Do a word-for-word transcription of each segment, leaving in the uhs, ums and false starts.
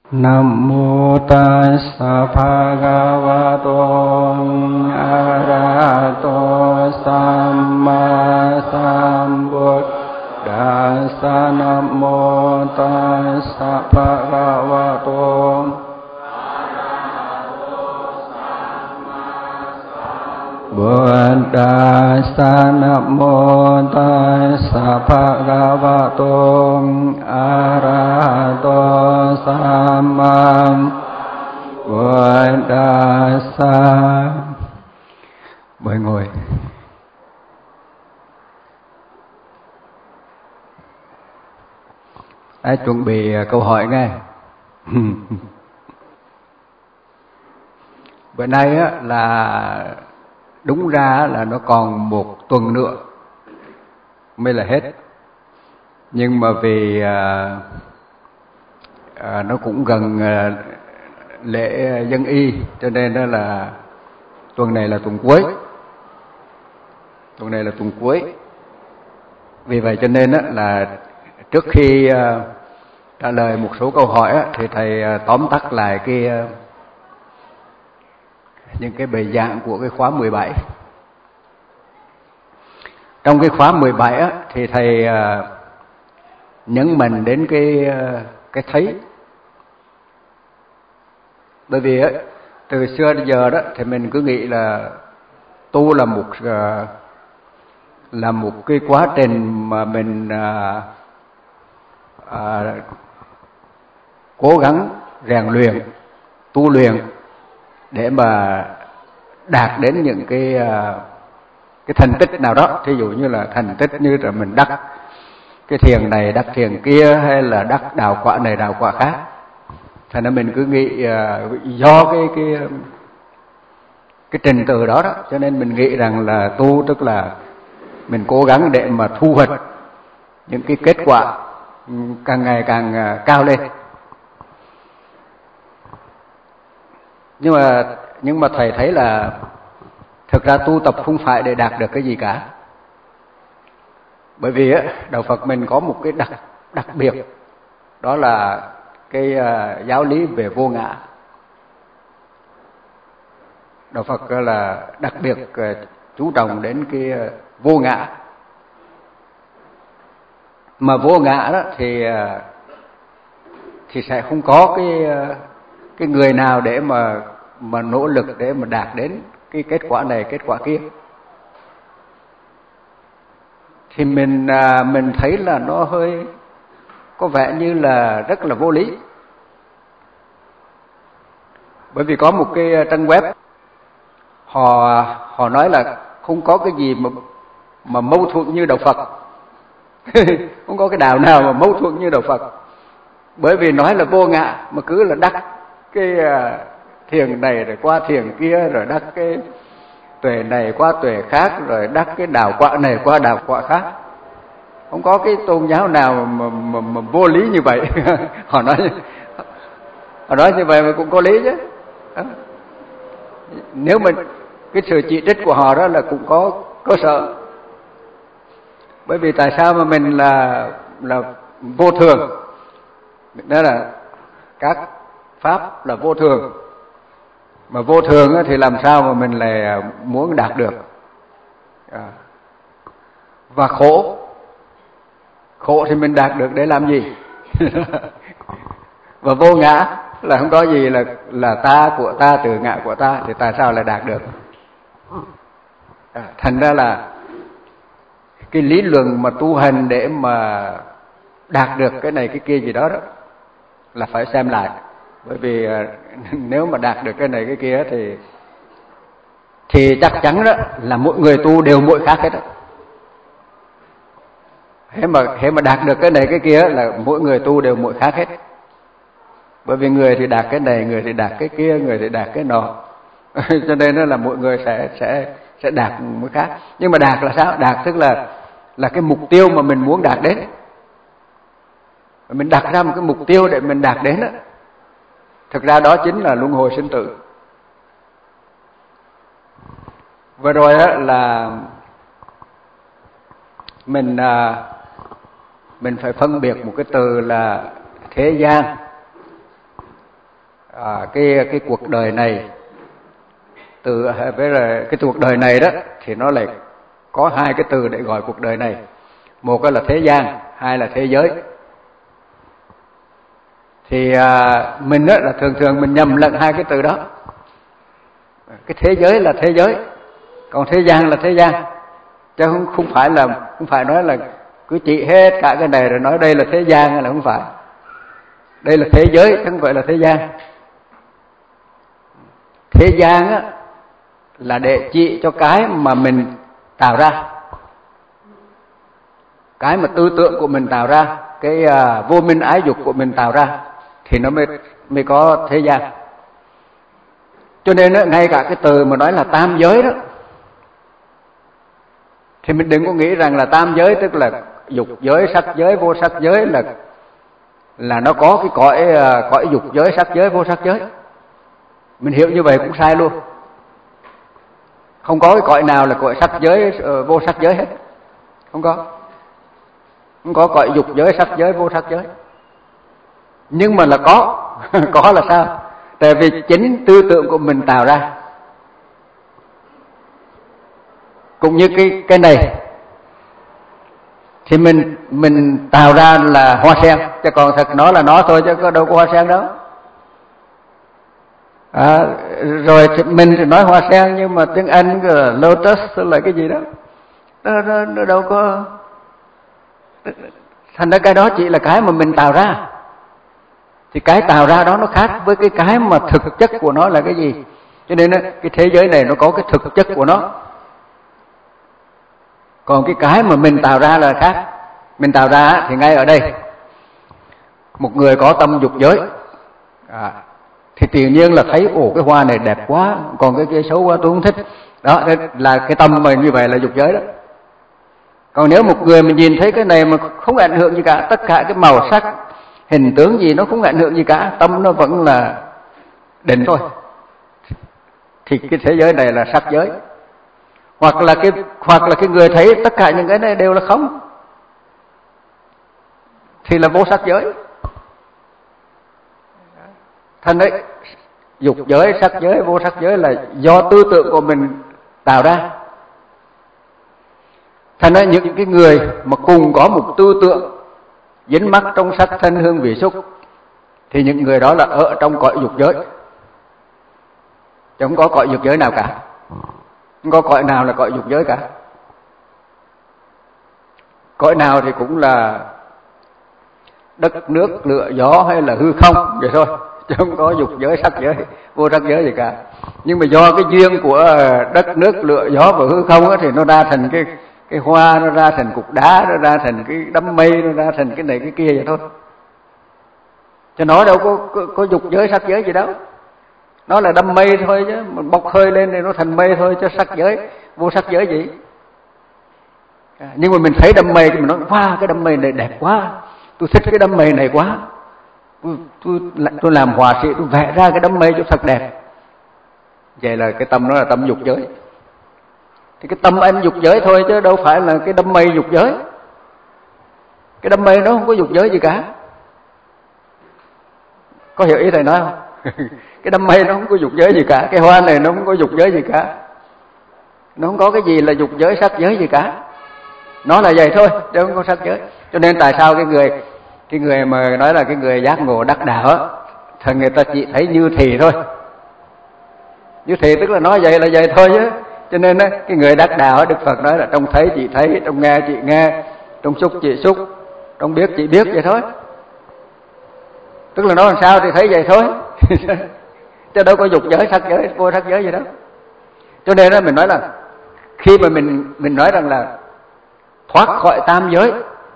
Nam mô Tassa Bhagavato Arahato Samma Sambuddhassa. Nam mô Tassa Bhagavato Buddhassa. Nam mô Tassa Bhagavato Arahato Samma Buddhassa. Mời ngồi. Hãy chuẩn bị câu hỏi nghe. Bữa nay á, là đúng ra là nó còn một tuần nữa mới là hết, nhưng mà vì à, à, nó cũng gần à, lễ dân y, cho nên đó là tuần này là tuần cuối. Tuần này là tuần cuối. Vì vậy cho nên đó là trước khi à, trả lời một số câu hỏi á, thì thầy à, tóm tắt lại cái à, những cái bài giảng của cái khóa mười bảy. Trong cái khóa mười bảy á, thì thầy à, nhấn mạnh đến cái à, cái thấy. Bởi vì á, từ xưa đến giờ đó thì mình cứ nghĩ là tu là một à, là một cái quá trình mà mình à, à, cố gắng rèn luyện, tu luyện để mà đạt đến những cái cái thành tích nào đó. Thí dụ như là thành tích như là mình đắc cái thiền này, đắc thiền kia, hay là đắc đạo quả này, đạo quả khác. Thành ra mình cứ nghĩ do cái cái cái trình tự đó đó, cho nên mình nghĩ rằng là tu tức là mình cố gắng để mà thu hoạch những cái kết quả càng ngày càng cao lên. Nhưng mà nhưng mà thầy thấy là thực ra tu tập không phải để đạt được cái gì cả. Bởi vì á, đạo Phật mình có một cái đặc đặc biệt, đó là cái uh, giáo lý về vô ngã. Đạo Phật là đặc biệt uh, chú trọng đến cái uh, vô ngã. Mà vô ngã đó thì uh, thì sẽ không có cái uh, cái người nào để mà mà nỗ lực để mà đạt đến cái kết quả này, kết quả kia. Thì mình à, mình thấy là nó hơi có vẻ như là rất là vô lý. Bởi vì có một cái trang web họ họ nói là không có cái gì mà mà mâu thuẫn như đạo Phật. Không có cái đạo nào mà mâu thuẫn như đạo Phật. Bởi vì nói là vô ngã mà cứ là đắc cái à, thiền này rồi qua thiền kia, rồi đắc cái tuệ này qua tuệ khác, rồi đắc cái đạo quả này qua đạo quả khác. Không có cái tôn giáo nào mà, mà, mà vô lý như vậy. Họ nói họ nói như vậy mà cũng có lý chứ. Đó. Nếu mà cái sự chỉ trích của họ đó là cũng có cơ sở. Bởi vì tại sao mà mình là là vô thường? Đó là các pháp là vô thường. Mà vô thường thì làm sao mà mình lại muốn đạt được? À. Và khổ, khổ thì mình đạt được để làm gì? Và vô ngã là không có gì là là ta của ta, tự ngã của ta, thì tại sao lại đạt được? À, thành ra là cái lý luận mà tu hành để mà đạt được cái này cái kia gì đó đó là phải xem lại. Bởi vì nếu mà đạt được cái này cái kia thì thì chắc chắn đó là mỗi người tu đều mỗi khác hết đó. Thế mà thế mà đạt được cái này cái kia là mỗi người tu đều mỗi khác hết. Bởi vì người thì đạt cái này, người thì đạt cái kia, người thì đạt cái nọ. Cho nên đó là mỗi người sẽ sẽ sẽ đạt mỗi khác. Nhưng mà đạt là sao? Đạt tức là là cái mục tiêu mà mình muốn đạt đến. Mình đặt ra một cái mục tiêu để mình đạt đến đó. Thực ra đó chính là luân hồi sinh tử. Vừa rồi đó là mình mình phải phân biệt một cái từ là thế gian à, cái cái cuộc đời này, từ với là cái cuộc đời này đó thì nó lại có hai cái từ để gọi cuộc đời này. Một là thế gian, hai là thế giới. Thì à, mình đó là thường thường mình nhầm lẫn hai cái từ đó. Cái thế giới là thế giới, còn thế gian là thế gian, chứ không không phải là không phải nói là cứ trị hết cả cái này rồi nói đây là thế gian hay là không phải. Đây là thế giới chứ không phải là thế gian. Thế gian á là để trị cho cái mà mình tạo ra, cái mà tư tưởng của mình tạo ra, cái à, vô minh ái dục của mình tạo ra thì nó mới mới có thế gian. Cho nên đó, ngay cả cái từ mà nói là tam giới đó thì mình đừng có nghĩ rằng là tam giới tức là dục giới, sắc giới, vô sắc giới là là nó có cái cõi cõi dục giới, sắc giới, vô sắc giới. Mình hiểu như vậy cũng sai luôn. Không có cái cõi nào là cõi sắc giới, vô sắc giới hết. Không có. Không có cõi dục giới, sắc giới, vô sắc giới. Nhưng mà là có. Có là sao? Tại vì chính tư tưởng của mình tạo ra. Cũng như cái cái này thì mình mình tạo ra là hoa sen, chứ còn thật nó là nó thôi, chứ có đâu có hoa sen đâu. À, rồi thì mình thì nói hoa sen, nhưng mà tiếng Anh là lotus là cái gì đó, nó, nó, nó đâu có. Thành ra cái đó chỉ là cái mà mình tạo ra. Thì cái tạo ra đó nó khác với cái cái mà thực chất của nó là cái gì. Cho nên cái thế giới này nó có cái thực chất của nó. Còn cái cái mà mình tạo ra là khác. Mình tạo ra thì ngay ở đây, một người có tâm dục giới à, thì tự nhiên là thấy ồ cái hoa này đẹp quá, còn cái kia xấu quá tôi không thích. Đó là cái tâm mà như vậy là dục giới đó. Còn nếu một người mình nhìn thấy cái này mà không ảnh hưởng gì cả, tất cả cái màu sắc, hình tướng gì nó không ảnh hưởng gì cả, tâm nó vẫn là định thôi, thì cái thế giới này là sắc giới. Hoặc là cái hoặc là cái người thấy tất cả những cái này đều là không, thì là vô sắc giới. Thành đấy, dục giới, sắc giới, vô sắc giới là do tư tưởng của mình tạo ra. Thành ra những cái người mà cùng có một tư tưởng dính mắc trong sắc thân hương vị xúc thì những người đó là ở trong cõi dục giới, chứ không có cõi dục giới nào cả. Không có cõi nào là cõi dục giới cả. Cõi nào thì cũng là đất nước lửa gió hay là hư không vậy thôi, chứ không có dục giới, sắc giới, vô sắc giới gì cả. Nhưng mà do cái duyên của đất nước lửa gió và hư không á, thì nó ra thành cái cái hoa, nó ra thành cục đá, nó ra thành cái đám mây, nó ra thành cái này cái kia vậy thôi. Chứ nó đâu có, có, có dục giới, sắc giới gì đâu. Nó là đám mây thôi, chứ mình bốc hơi lên thì nó thành mây thôi, chứ sắc giới, vô sắc giới gì. À, nhưng mà mình thấy đám mây thì mình nói wow, cái đám mây này đẹp quá, tôi thích cái đám mây này quá, tôi, tôi, tôi làm họa sĩ, tôi vẽ ra cái đám mây cho thật đẹp. Vậy là cái tâm nó là tâm dục giới. Thì cái tâm anh dục giới thôi, chứ đâu phải là cái đám mây dục giới. Cái đám mây nó không có dục giới gì cả. Có hiểu ý thầy nói không? Cái đám mây nó không có dục giới gì cả, cái hoa này nó không có dục giới gì cả, nó không có cái gì là dục giới, sắc giới gì cả. Nó là vậy thôi, chứ không có sắc giới. Cho nên tại sao cái người cái người mà nói là cái người giác ngộ đắc đạo á, thì người ta chỉ thấy như thì thôi. Như thì tức là nói vậy là vậy thôi chứ. Cho nên á, cái người đắc đạo á, Đức Phật nói là trong thấy chỉ thấy, trong nghe chỉ nghe, trong xúc chỉ xúc, trong biết chỉ biết vậy thôi. Tức là nói làm sao thì thấy vậy thôi. Chứ đâu có dục giới, sắc giới, vô sắc giới gì đó. Cho nên đó mình nói là khi mà mình mình nói rằng là thoát khỏi tam giới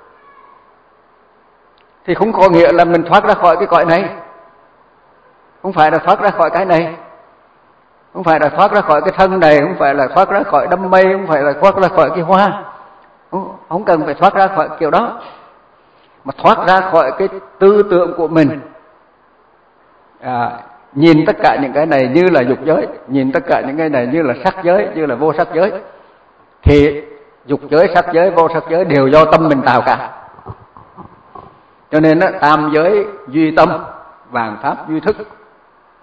thì không có nghĩa là mình thoát ra khỏi cái cõi này. Không phải là thoát ra khỏi cái này. Không phải là thoát ra khỏi cái thân này, không phải là thoát ra khỏi đám mây, không phải là thoát ra khỏi cái hoa. Không, không cần phải thoát ra khỏi kiểu đó. Mà thoát ra khỏi cái tư tưởng của mình. À, nhìn tất cả những cái này như là dục giới, nhìn tất cả những cái này như là sắc giới, như là vô sắc giới. Thì dục giới, sắc giới, vô sắc giới đều do tâm mình tạo cả. Cho nên đó, tam giới duy tâm, vạn pháp duy thức.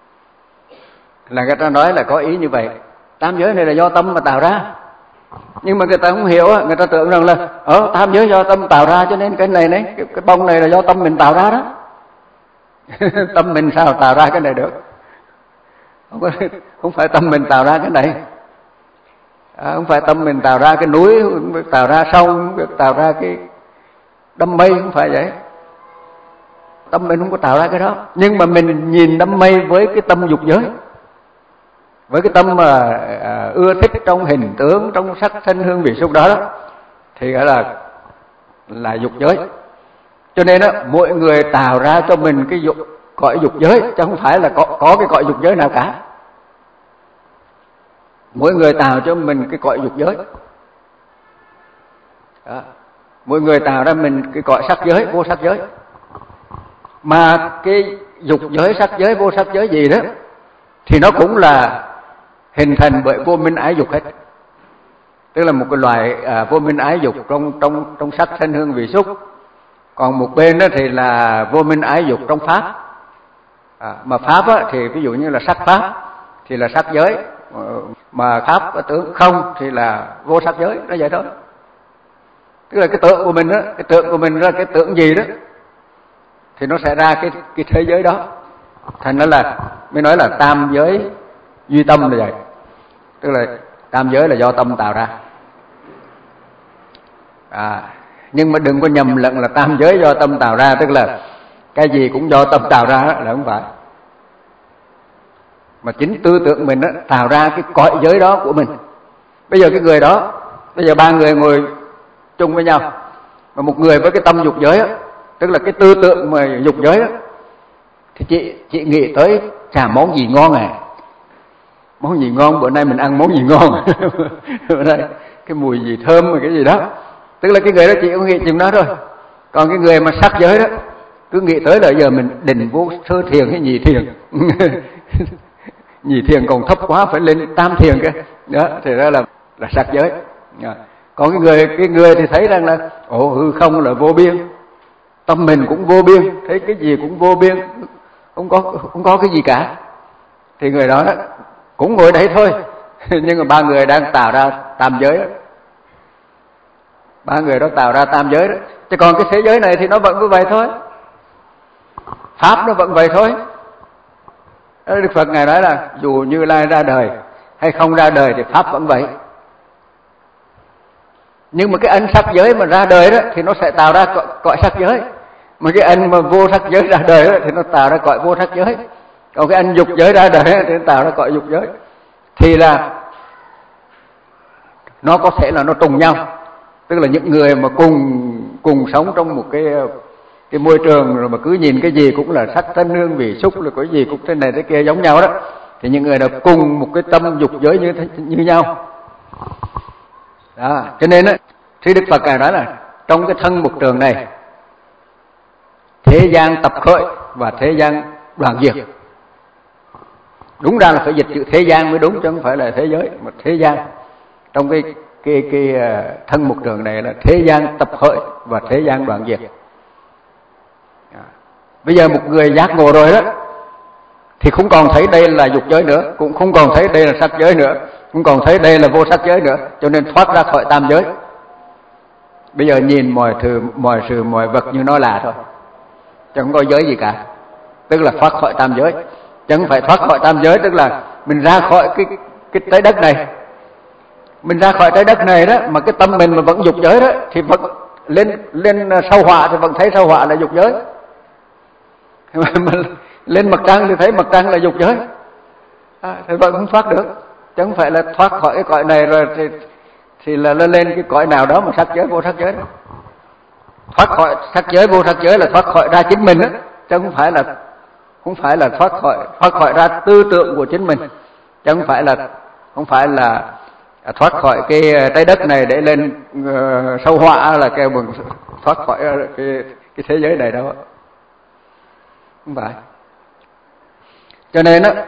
là người ta nói là có ý như vậy, tam giới này là do tâm mà tạo ra. Nhưng mà người ta không hiểu, người ta tưởng rằng là ở tam giới do tâm tạo ra, cho nên cái này này, cái, cái bông này là do tâm mình tạo ra đó. Tâm mình sao tạo ra cái này được? Không, có, không phải tâm mình tạo ra cái này, à, không phải tâm mình tạo ra cái núi, không phải tạo ra sông, không phải tạo ra cái đám mây, không phải vậy. Tâm mình không có tạo ra cái đó, nhưng mà mình nhìn đám mây với cái tâm dục giới, với cái tâm mà à, ưa thích trong hình tướng, trong sắc thân hương vị xúc đó, đó thì gọi là là dục giới. Cho nên đó, mỗi người tạo ra cho mình cái dục, cõi dục giới, chứ không phải là có, có cái cõi dục giới nào cả. Mỗi người tạo cho mình cái cõi dục giới đó. Mỗi người tạo ra mình cái cõi sắc giới, vô sắc giới. Mà cái dục giới, sắc giới, vô sắc giới gì đó thì nó cũng là hình thành bởi vô minh ái dục hết. Tức là một cái loại à, vô minh ái dục trong trong trong sắc thân hương vị xúc. Còn một bên đó thì là vô minh ái dục trong pháp. À, mà pháp á, thì ví dụ như là sắc pháp thì là sắc giới, mà pháp và tưởng không thì là vô sắc giới, nó vậy thôi. Tức là cái tưởng của mình đó, cái tưởng của mình ra cái tưởng gì đó thì nó sẽ ra cái cái thế giới đó. Thành ra là mới nói là tam giới duy tâm là vậy. Tức là tam giới là do tâm tạo ra. À, nhưng mà đừng có nhầm lẫn là tam giới do tâm tạo ra, tức là cái gì cũng do tâm tạo ra, là không phải. Mà chính tư tưởng mình đó, tạo ra cái cõi giới đó của mình. Bây giờ cái người đó, bây giờ ba người ngồi chung với nhau, mà một người với cái tâm dục giới đó, tức là cái tư tưởng mà dục giới đó, thì chị chị nghĩ tới chả món gì ngon à, món gì ngon, bữa nay mình ăn món gì ngon. Bữa nay cái mùi gì thơm mà cái gì đó. Tức là cái người đó chị cũng nghĩ chừng đó thôi. Còn cái người mà sắc giới đó cứ nghĩ tới là giờ mình định vô sơ thiền hay nhị thiền. Nhị thiền còn thấp quá, phải lên tam thiền kìa. Đó, thì đó là là sắc giới. Còn cái người cái người thì thấy rằng là ồ hư không là vô biên, tâm mình cũng vô biên, thấy cái gì cũng vô biên, không có không có cái gì cả. Thì người đó cũng ngồi đấy thôi. Nhưng mà ba người đang tạo ra tam giới đó. Ba người đó tạo ra tam giới đó. Chứ còn cái thế giới này thì nó vẫn cứ vậy thôi. Pháp nó vẫn vậy thôi. Đức Phật Ngài nói là dù Như Lai ra đời hay không ra đời thì Pháp vẫn vậy. Nhưng mà cái anh sắc giới mà ra đời đó thì nó sẽ tạo ra cõi, cõi sắc giới. Mà cái anh mà vô sắc giới ra đời đó thì nó tạo ra cõi vô sắc giới. Còn cái anh dục giới ra đời đó, thì nó tạo ra cõi dục giới. Thì là nó có thể là nó trùng nhau. Tức là những người mà cùng cùng sống trong một cái cái môi trường rồi mà cứ nhìn cái gì cũng là sắc thân hương vị xúc, là cái gì cũng thế này thế kia giống nhau đó, thì những người đó cùng một cái tâm dục giới như như nhau. Đó, cho nên á, thì Đức Phật Ngài nói là trong cái thân một trường này, thế gian tập khởi và thế gian đoạn diệt. Đúng ra là phải dịch chữ thế gian mới đúng, chứ không phải là thế giới, mà thế gian. Trong cái cái cái thân một trường này là thế gian tập khởi và thế gian đoạn diệt. Bây giờ một người giác ngộ rồi đó thì không còn thấy đây là dục giới nữa, cũng không còn thấy đây là sắc giới nữa, không còn thấy đây là vô sắc giới nữa, cho nên thoát ra khỏi tam giới. Bây giờ nhìn mọi thứ, mọi sự, mọi vật như nó là thôi, chứ không có giới gì cả. Tức là thoát khỏi tam giới. Chứ không phải thoát khỏi tam giới tức là mình ra khỏi cái cái trái đất này. Mình ra khỏi trái đất này đó mà cái tâm mình mà vẫn dục giới đó thì vẫn lên lên sao hỏa thì vẫn thấy sao hỏa là dục giới. Mà lên mặt trăng thì thấy mặt trăng là dục giới. À, thì vẫn không thoát được. Chứ không phải là thoát khỏi cái cõi này rồi thì thì là lên lên cái cõi nào đó mà sắc giới vô sắc giới đó. Thoát khỏi sắc giới vô sắc giới là thoát khỏi ra chính mình đó, chứ không phải là không phải là thoát khỏi thoát khỏi ra tư tưởng của chính mình, chứ không phải là không phải là thoát khỏi cái trái đất này để lên uh, sâu họa là kêu bằng thoát khỏi cái cái thế giới này đâu, không phải. Cho nên đó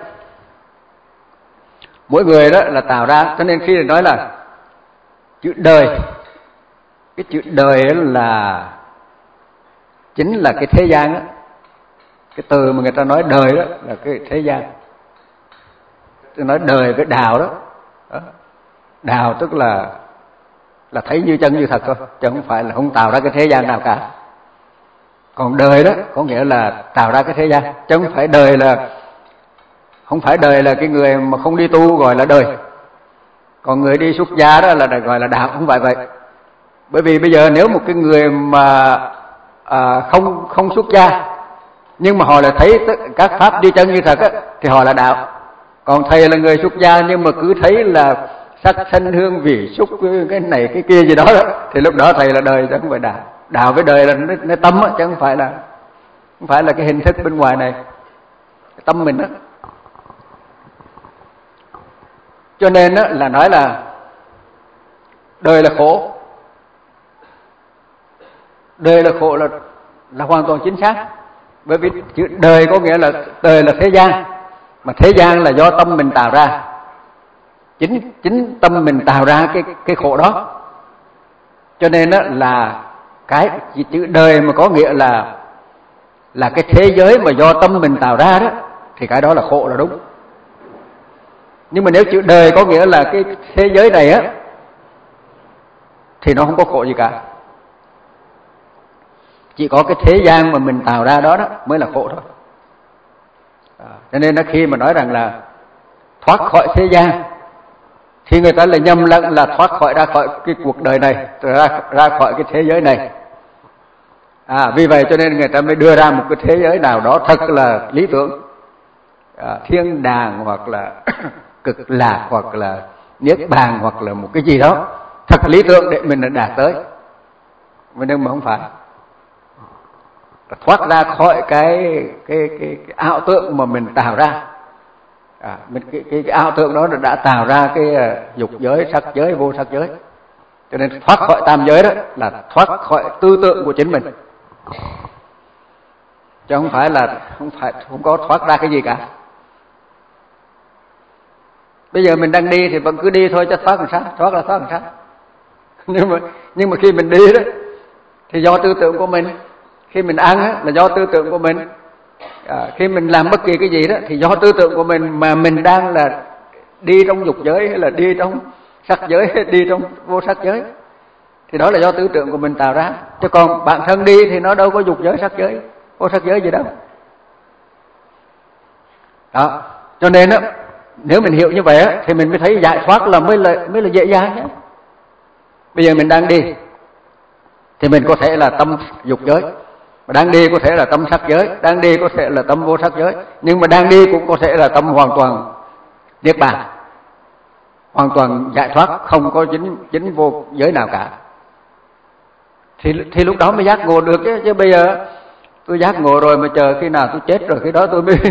mỗi người đó là tạo ra, cho nên khi nói là chữ đời, cái chữ đời là chính là cái thế gian đó. Cái từ mà người ta nói đời đó là cái thế gian. tôi nói đời với đạo đó. Đạo tức là là thấy như chân như thật thôi, chứ không phải là không tạo ra cái thế gian nào cả. Còn đời đó có nghĩa là tạo ra cái thế gian, chứ không phải đời là không phải đời là cái người mà không đi tu gọi là đời, còn người đi xuất gia đó là gọi là đạo, không phải vậy. Bởi vì bây giờ nếu một cái người mà à, không không xuất gia nhưng mà họ lại thấy các pháp như chân như thật á, thì họ là đạo. Còn thầy là người xuất gia nhưng mà cứ thấy là sắc thân hương vị xúc cái này cái kia gì đó, đó thì lúc đó thầy là đời, chứ không phải đạo. Đạo với đời là nó, nó tâm á, chứ không phải là không phải là cái hình thức bên ngoài này, cái tâm mình đó. Cho nên á, là nói là đời là khổ. Đời là khổ là là hoàn toàn chính xác. Bởi vì chữ đời có nghĩa là đời là thế gian, mà thế gian là do tâm mình tạo ra. Chính chính tâm mình tạo ra cái cái khổ đó. Cho nên á, là cái chữ đời mà có nghĩa là là cái thế giới mà do tâm mình tạo ra đó, thì cái đó là khổ là đúng. Nhưng mà nếu chữ đời có nghĩa là cái thế giới này á, thì nó không có khổ gì cả. Chỉ có cái thế gian mà mình tạo ra đó, đó mới là khổ thôi. À, cho nên nó khi mà nói rằng là thoát khỏi thế gian thì người ta lại nhầm lẫn là thoát khỏi ra khỏi cái cuộc đời này, ra ra khỏi cái thế giới này. À, vì vậy cho nên người ta mới đưa ra một cái thế giới nào đó thật là lý tưởng, à, thiên đàng hoặc là cực lạc hoặc là niết bàn hoặc là một cái gì đó thật lý tưởng để mình đạt tới. Nhưng mà không phải. Thoát ra khỏi cái cái cái, cái ảo tưởng mà mình tạo ra. À, mình cái, cái cái ảo tưởng đó đã tạo ra cái uh, dục giới, sắc giới, vô sắc giới. Cho nên thoát khỏi tam giới đó là thoát khỏi tư tưởng của chính mình, chứ không phải là không phải không có thoát ra cái gì cả. Bây giờ mình đang đi thì vẫn cứ đi thôi, chứ thoát làm sao? Thoát là thoát làm sao? nhưng mà nhưng mà khi mình đi đó thì do tư tưởng của mình. Khi mình ăn á, là do tư tưởng của mình. À, khi mình làm bất kỳ cái gì đó thì do tư tưởng của mình, mà mình đang là đi trong dục giới hay là đi trong sắc giới hay đi trong vô sắc giới, thì đó là do tư tưởng của mình tạo ra. Chứ còn bản thân đi thì nó đâu có dục giới, sắc giới, vô sắc giới gì đâu. Đó, cho nên á, nếu mình hiểu như vậy á, thì mình mới thấy giải thoát là mới là mới là dễ dàng nhé. Bây giờ mình đang đi thì mình có thể là tâm dục giới, mà đang đi có thể là tâm sắc giới, đang đi có thể là tâm vô sắc giới, nhưng mà đang đi cũng có thể là tâm hoàn toàn niết bàn, hoàn toàn giải thoát, không có chính chính vô giới nào cả. Thì thì lúc đó mới giác ngộ được chứ. Chứ bây giờ tôi giác ngộ rồi mà chờ khi nào tôi chết rồi khi đó tôi mới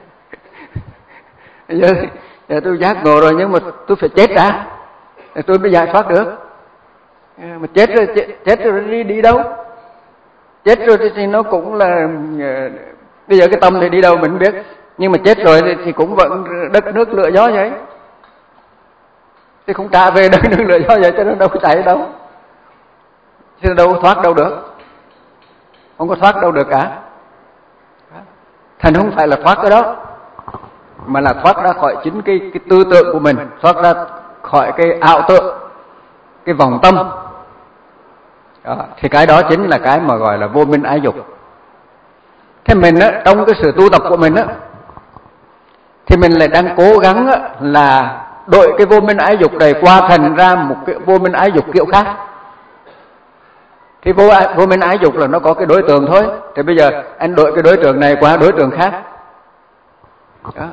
giờ, giờ tôi giác ngộ rồi nhưng mà tôi phải chết đã thì tôi mới giải thoát được. Mà chết rồi chết, chết rồi đi đi đâu? Chết rồi thì nó cũng là bây giờ cái tâm thì đi đâu mình không biết, nhưng mà chết rồi thì, thì cũng vẫn đất nước lửa gió vậy, thì không trả về đất nước lửa gió vậy, cho nó đâu có chạy đâu, chứ đâu có thoát đâu được, không có thoát đâu được cả. Thành không phải là thoát cái đó, mà là thoát ra khỏi chính cái, cái tư tưởng của mình, thoát ra khỏi cái ảo tưởng, cái vòng tâm. Đó, thì cái đó chính là cái mà gọi là vô minh ái dục. Thế mình á, trong cái sự tu tập của mình á, thì mình lại đang cố gắng á, là đổi cái vô minh ái dục này qua thành ra một cái vô minh ái dục kiểu khác. Thì vô, vô minh ái dục là nó có cái đối tượng thôi. Thì bây giờ anh đổi cái đối tượng này qua đối tượng khác. Đó.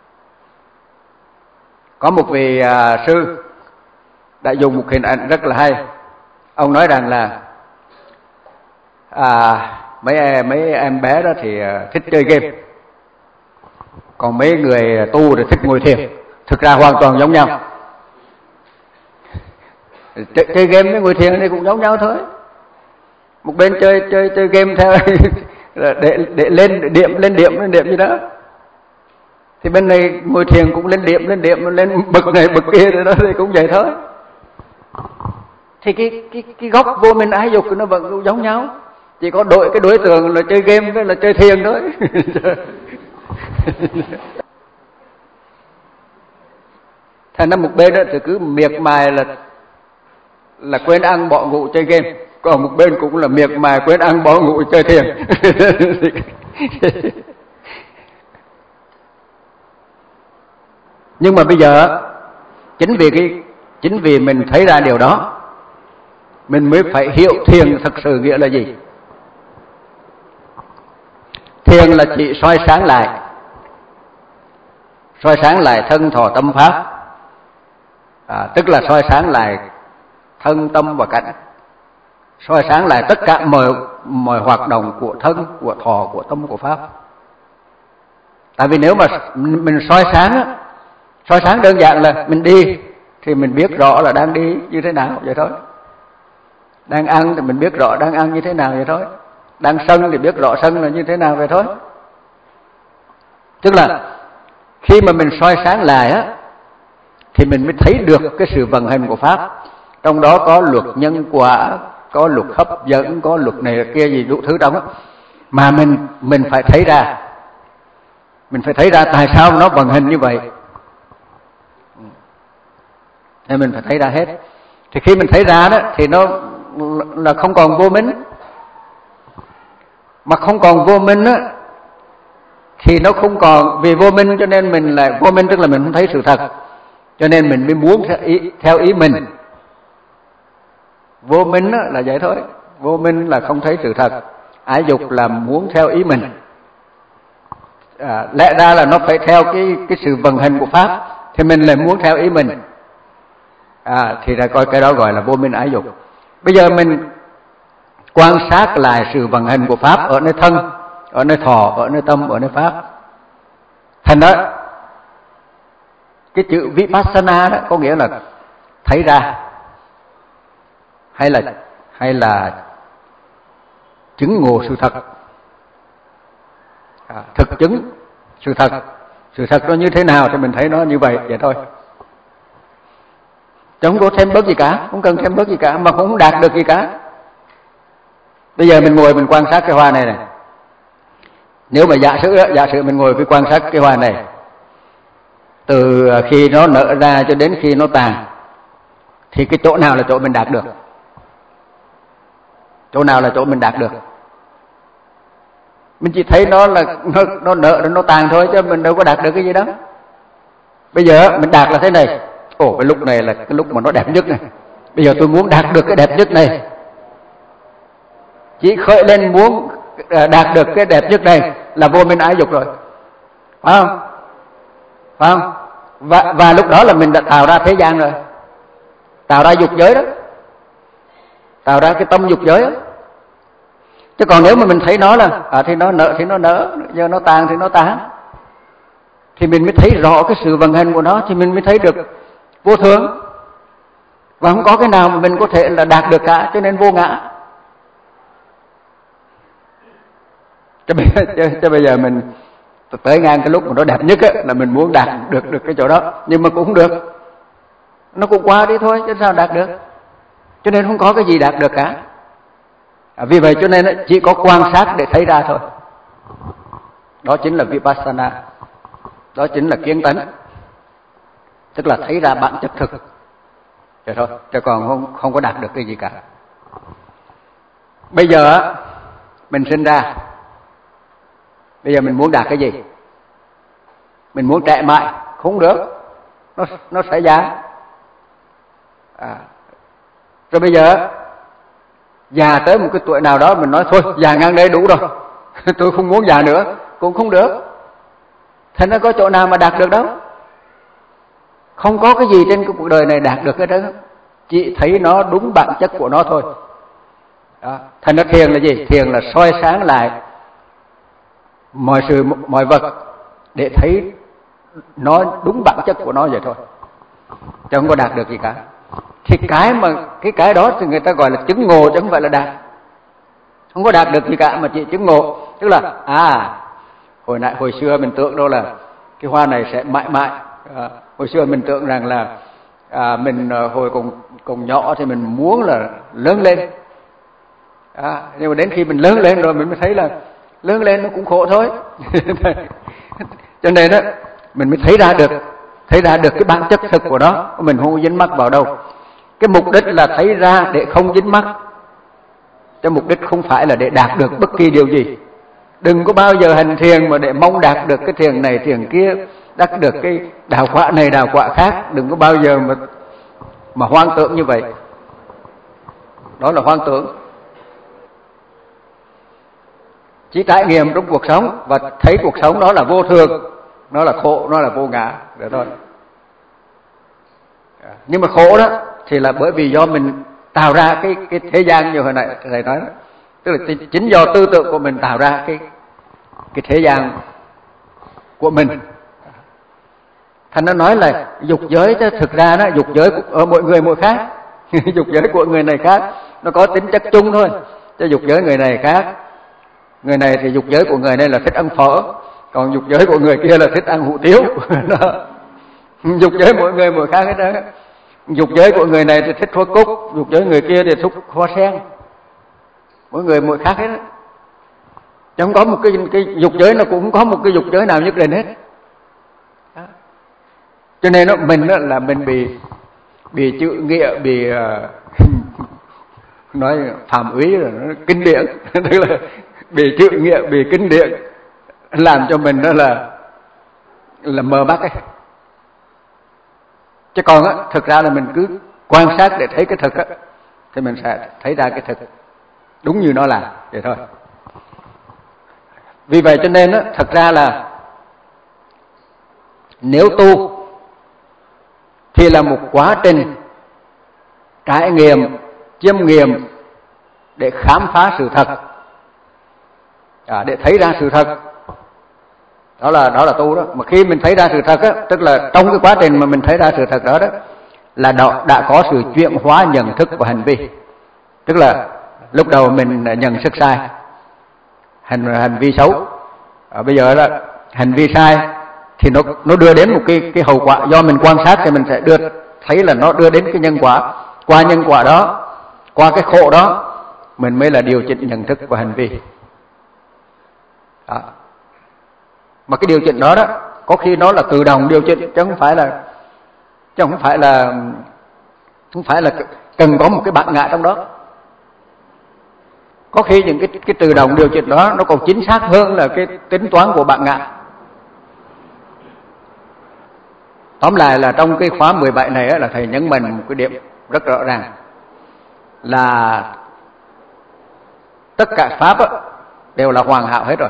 Có một vị à, sư đã dùng một hình ảnh rất là hay. Ông nói rằng là à, mấy mấy em bé đó thì thích chơi game, còn mấy người tu thì thích ngồi thiền. Thực ra hoàn toàn giống nhau. Chơi, chơi game với ngồi thiền thì cũng giống nhau thôi. Một bên chơi chơi chơi game theo để để lên để điểm lên điểm lên điểm gì đó, thì bên này ngồi thiền cũng lên điểm lên điểm lên bậc này bậc kia rồi đó, thì cũng vậy thôi. Thì cái cái cái gốc vô minh ái dục nó vẫn giống nhau, chỉ có đổi cái đối tượng là chơi game với là chơi thiền thôi. Thành ra một bên đó thì cứ miệt mài là là quên ăn bỏ ngủ chơi game, còn một bên cũng là miệt mài quên ăn bỏ ngủ chơi thiền. Nhưng mà bây giờ chính vì cái chính vì mình thấy ra điều đó, mình mới phải hiểu thiền thực sự nghĩa là gì. Thiền là chỉ soi sáng lại, soi sáng lại thân thọ tâm pháp, à, tức là soi sáng lại thân tâm và cảnh, soi sáng lại tất cả mọi mọi hoạt động của thân, của thọ, của tâm, của pháp. Tại vì nếu mà mình soi sáng á, soi sáng đơn giản là mình đi thì mình biết rõ là đang đi như thế nào vậy thôi. Đang ăn thì mình biết rõ đang ăn như thế nào vậy thôi. Đang sân thì biết rõ sân là như thế nào vậy thôi. Tức là khi mà mình soi sáng lại á, thì mình mới thấy được cái sự vận hành của pháp. Trong đó có luật nhân quả, có luật hấp dẫn, có luật này kia gì đủ thứ trong đó. Mà mình mình phải thấy ra, mình phải thấy ra tại sao nó vận hành như vậy. Nên mình phải thấy ra hết. Thì khi mình thấy ra đó thì nó là không còn vô minh. Mà không còn vô minh á thì nó không còn, vì vô minh cho nên mình lại vô minh, tức là mình không thấy sự thật, cho nên mình mới muốn theo ý, theo ý mình. Vô minh á là vậy thôi. Vô minh là không thấy sự thật, ái dục là muốn theo ý mình. À, lẽ ra là nó phải theo cái cái sự vận hành của pháp, thì mình lại muốn theo ý mình. À, thì là coi cái đó gọi là vô minh ái dục. Bây giờ mình quan sát lại sự vận hành của pháp ở nơi thân, ở nơi thọ, ở nơi tâm, ở nơi pháp. Thành đó cái chữ vipassana đó có nghĩa là thấy ra, hay là hay là chứng ngộ sự thật, à, thực chứng sự thật. Sự thật nó như thế nào thì mình thấy nó như vậy vậy thôi. Chứ không có thêm bớt gì cả, không cần thêm bớt gì cả, mà cũng không đạt được gì cả. Bây giờ mình ngồi mình quan sát cái hoa này này. Nếu mà giả sử giả sử mình ngồi với quan sát cái hoa này, từ khi nó nở ra cho đến khi nó tàn, thì cái chỗ nào là chỗ mình đạt được? Chỗ nào là chỗ mình đạt được? Mình chỉ thấy nó là nó, nó nở nó tàn thôi, chứ mình đâu có đạt được cái gì đó. Bây giờ mình đạt là thế này. Ồ, cái lúc này là cái lúc mà nó đẹp nhất này. Bây giờ tôi muốn đạt được cái đẹp nhất này. Chỉ khởi lên muốn đạt được cái đẹp nhất này là vô minh ái dục rồi, phải không? Phải không? Và, và lúc đó là mình đã tạo ra thế gian rồi, tạo ra dục giới đó, tạo ra cái tâm dục giới đó. Chứ còn nếu mà mình thấy nó là à, thì nó nở thì nó nở, giờ nó tàn thì nó tàn, thì mình mới thấy rõ cái sự vận hành của nó, thì mình mới thấy được vô thường. Và không có cái nào mà mình có thể là đạt được cả, cho nên vô ngã. Cho bây, cho, cho bây giờ mình tới ngang cái lúc mà nó đẹp nhất á, là mình muốn đạt được được cái chỗ đó, nhưng mà cũng không được, nó cũng qua đi thôi, chứ sao đạt được. Cho nên không có cái gì đạt được cả. À, vì vậy cho nên chỉ có quan sát để thấy ra thôi. Đó chính là vipassana, đó chính là kiến tánh, tức là thấy ra bản chất thực vậy thôi, chứ còn không không có đạt được cái gì cả. Bây giờ mình sinh ra, bây giờ mình muốn đạt cái gì? Mình muốn trẻ mãi, không được, nó nó sẽ già. À, rồi bây giờ già tới một cái tuổi nào đó mình nói thôi già ngang đây đủ rồi, tôi không muốn già nữa, cũng không được. Thế nó có chỗ nào mà đạt được đâu. Không có cái gì trên cái cuộc đời này đạt được cái đó, chỉ thấy nó đúng bản chất của nó thôi. Đó. Thành ra thiền là gì? Thiền là soi sáng lại mọi sự mọi vật để thấy nó đúng bản chất của nó vậy thôi, chứ không có đạt được gì cả. Thì cái mà cái cái đó thì người ta gọi là chứng ngộ, chứ không phải là đạt. Không có đạt được gì cả mà chỉ chứng ngộ. Tức là à hồi nãy hồi xưa mình tưởng đâu là cái hoa này sẽ mãi mãi. À, hồi xưa mình tưởng rằng là à, mình hồi còn còn nhỏ thì mình muốn là lớn lên. À, nhưng mà đến khi mình lớn lên rồi mình mới thấy là lớn lên nó cũng khổ thôi. Cho nên đó mình mới thấy ra được thấy ra được cái bản chất thực của nó, mình không dính mắc vào đâu. Cái mục đích là thấy ra để không dính mắc, cái mục đích không phải là để đạt được bất kỳ điều gì. Đừng có bao giờ hành thiền mà để mong đạt được cái thiền này thiền kia, đạt được cái đạo quả này đạo quả khác. Đừng có bao giờ mà mà hoang tưởng như vậy. Đó là hoang tưởng. Chỉ trải nghiệm trong cuộc sống và thấy cuộc sống đó là vô thường, nó là khổ, nó là vô ngã, vậy thôi. Nhưng mà khổ đó thì là bởi vì do mình tạo ra cái cái thế gian như hồi nãy thầy nói đó. Tức là chính do tư tưởng của mình tạo ra cái cái thế gian của mình. Thành nó nói là dục giới, thực ra đó dục giới ở mỗi người mỗi khác. Dục giới của người này khác, nó có tính chất chung thôi. Chứ dục giới người này khác. Người này thì dục giới của người này là thích ăn phở, còn dục giới của người kia là thích ăn hủ tiếu. Dục giới mỗi người mỗi khác hết đó. Dục giới của người này thì thích hoa cúc, dục giới người kia thì thích hoa sen. Mỗi người mỗi khác hết đó. Chứ không có một cái, cái dục giới, nó cũng không có một cái dục giới nào nhất định hết. Đó. Cho nên đó, mình đó là mình bị bị chữ nghĩa, bị uh, nói phạm úy rồi, nó kinh điển. Tức là bị chữ nghĩa, bị kinh điển, làm cho mình đó là là mờ mắt ấy. Chứ còn á, thực ra là mình cứ quan sát để thấy cái thực á, thì mình sẽ thấy ra cái thực đúng như nó là vậy thôi. Vì vậy cho nên á, thật ra là nếu tu thì là một quá trình trải nghiệm, chiêm nghiệm để khám phá sự thật, à, để thấy ra sự thật. Đó là đó là tu đó. Mà khi mình thấy ra sự thật á, tức là trong cái quá trình mà mình thấy ra sự thật đó đó là đã, đã có sự chuyển hóa nhận thức của hành vi. Tức là lúc đầu mình nhận thức sai, hành hành vi xấu. À, bây giờ là hành vi sai thì nó nó đưa đến một cái cái hậu quả, do mình quan sát thì mình sẽ đưa thấy là nó đưa đến cái nhân quả. Qua nhân quả đó, qua cái khổ đó, mình mới là điều chỉnh nhận thức của hành vi. Đó. Mà cái điều chỉnh đó đó, có khi nó là tự động điều chỉnh, chứ không phải là chứ không phải là không phải là cần có một cái bản ngã trong đó. Có khi những cái cái tự động điều chỉnh đó nó còn chính xác hơn là cái tính toán của bản ngã. Tóm lại là trong cái khóa mười bảy này là thầy nhấn mạnh một cái điểm rất rõ ràng là tất cả pháp đều là hoàn hảo hết rồi.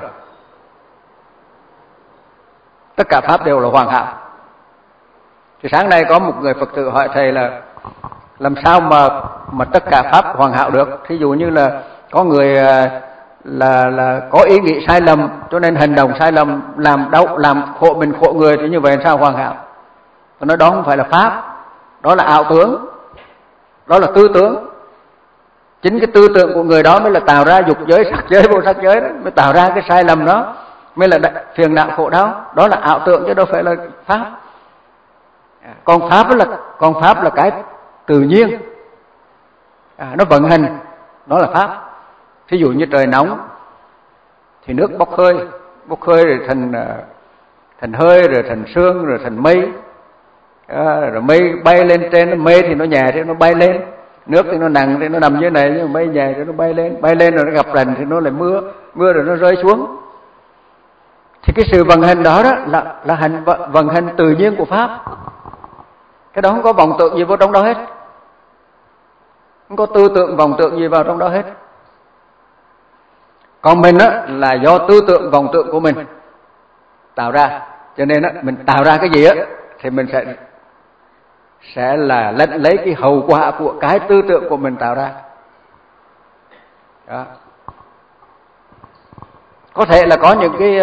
Tất cả pháp đều là hoàn hảo. Thì sáng nay có một người Phật tử hỏi thầy là làm sao mà mà tất cả pháp hoàn hảo được? Thí dụ như là có người là là có ý nghĩ sai lầm cho nên hành động sai lầm, làm đau làm khổ mình khổ người, thì như vậy sao hoàn hảo? Tôi nói đó không phải là pháp, đó là ảo tưởng, đó là tư tưởng. Chính cái tư tưởng của người đó mới là tạo ra dục giới, sắc giới, vô sắc giới đó, mới tạo ra cái sai lầm đó, mới là phiền não khổ đau. Đó là ảo tưởng chứ đâu phải là pháp. Còn pháp là còn pháp là cái tự nhiên, à, nó vận hành, đó là pháp. Thí dụ như trời nóng thì nước bốc hơi, bốc hơi rồi thành thành hơi, rồi thành sương, rồi thành mây, à, rồi mây bay lên trên, mây thì nó nhẹ thì nó bay lên, nước thì nó nặng thì nó nằm dưới này, nhưng mà mây nhẹ thì nó bay lên, bay lên rồi nó gặp rành thì nó lại mưa, mưa rồi nó rơi xuống. Thì cái sự vận hành đó đó là là hành vận hành tự nhiên của pháp. Cái đó không có vọng tưởng gì vào trong đó hết, không có tư tưởng vọng tưởng gì vào trong đó hết. Còn mình á là do tư tưởng vọng tưởng của mình tạo ra, cho nên á mình tạo ra cái gì á thì mình sẽ sẽ là lấy, lấy cái hậu quả của cái tư tưởng của mình tạo ra. Đó. Có thể là có những cái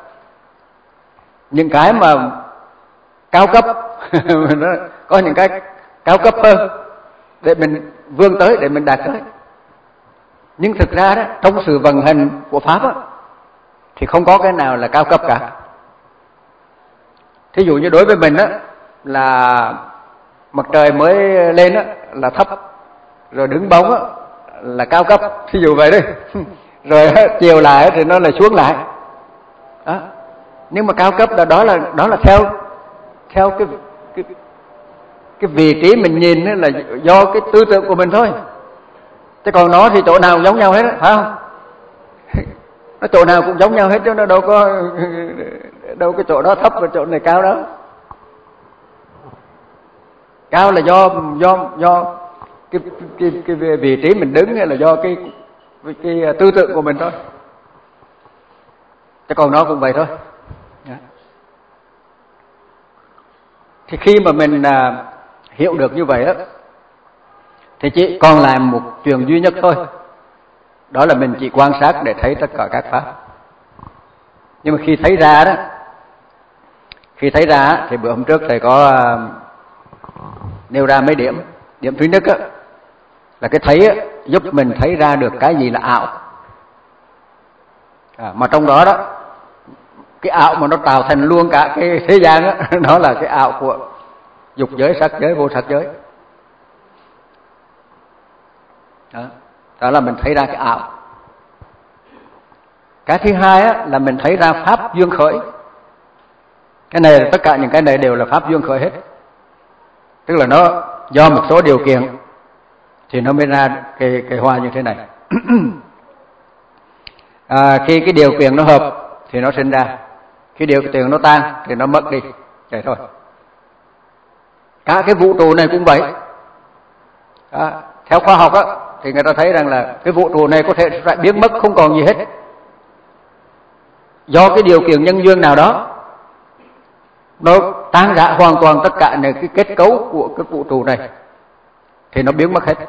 những cái mà cao cấp, có những cái cao cấp hơn để mình vươn tới, để mình đạt tới. Nhưng thực ra đó, trong sự vận hành của pháp á, thì không có cái nào là cao cấp cả. Thí dụ như đối với mình á, là mặt trời mới lên á, là thấp, rồi đứng bóng á, là cao cấp. Thí dụ vậy đấy. Rồi chiều lại thì nó lại xuống lại. Đó. Nhưng mà cao cấp là đó là đó là theo theo cái cái cái vị trí mình nhìn là do cái tư tưởng của mình thôi. Chứ còn nó thì chỗ nào cũng giống nhau hết, phải không? Nó chỗ nào cũng giống nhau hết chứ nó đâu có đâu cái chỗ đó thấp và chỗ này cao đâu. Cao là do do do cái cái cái vị trí mình đứng hay là do cái cái, cái tư tưởng của mình thôi. Chứ còn nó cũng vậy thôi. Thì khi mà mình à, hiểu được như vậy á, thì chỉ còn lại một chuyện duy nhất thôi. Đó là mình chỉ quan sát để thấy tất cả các pháp. Nhưng mà khi thấy ra đó, khi thấy ra thì bữa hôm trước thầy có à, nêu ra mấy điểm. Điểm thứ nhất á, là cái thấy á, giúp mình thấy ra được cái gì là ảo. À, mà trong đó đó, cái ảo mà nó tạo thành luôn cả cái thế gian á, đó là cái ảo của dục giới, sắc giới, vô sắc giới. Đó, đó là mình thấy ra cái ảo. Cái thứ hai á, là mình thấy ra pháp duyên khởi. Cái này, tất cả những cái này đều là pháp duyên khởi hết. Tức là nó do một số điều kiện thì nó mới ra cái, cái hoa như thế này. À, khi cái điều kiện nó hợp thì nó sinh ra. Khi điều kiện nó tan thì nó mất đi. Vậy thôi. Cả cái vũ trụ này cũng vậy. Đó, theo khoa học á, thì người ta thấy rằng là cái vũ trụ này có thể phải biến mất không còn gì hết. Do cái điều kiện nhân duyên nào đó, nó tan rã hoàn toàn tất cả những cái kết cấu của cái vũ trụ này, thì nó biến mất hết.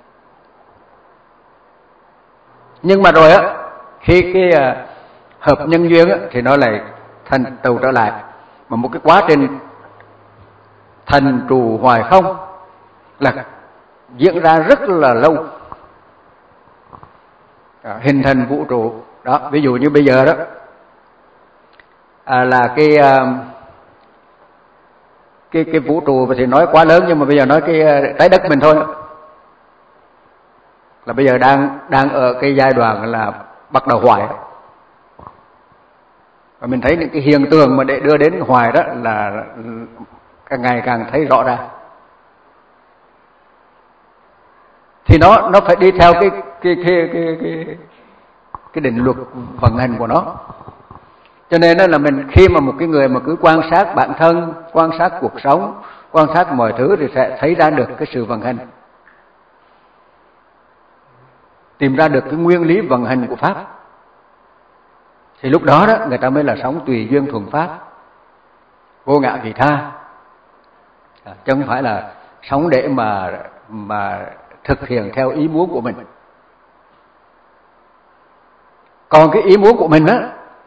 Nhưng mà rồi á, khi cái uh, hợp nhân duyên á, thì nó lại thành tựu trở lại. Mà một cái quá trình thành trụ hoài không là diễn ra rất là lâu, à, hình thành vũ trụ. Đó, ví dụ như bây giờ đó, à, là cái uh, cái cái vũ trụ thì nói quá lớn, nhưng mà bây giờ nói cái uh, trái đất mình thôi, là bây giờ đang đang ở cái giai đoạn là bắt đầu hoài. Và mình thấy những cái hiện tượng mà để đưa đến hoài đó là càng ngày càng thấy rõ ra. Thì nó nó phải đi theo cái cái cái cái cái, cái định luật vận hành của nó. Cho nên đó là mình khi mà một cái người mà cứ quan sát bản thân, quan sát cuộc sống, quan sát mọi thứ thì sẽ thấy ra được cái sự vận hành, tìm ra được cái nguyên lý vận hành của pháp. Thì lúc đó đó người ta mới là sống tùy duyên thuận pháp, vô ngã vị tha, à, chứ không phải là sống để mà mà thực hiện theo ý muốn của mình. Còn cái ý muốn của mình á,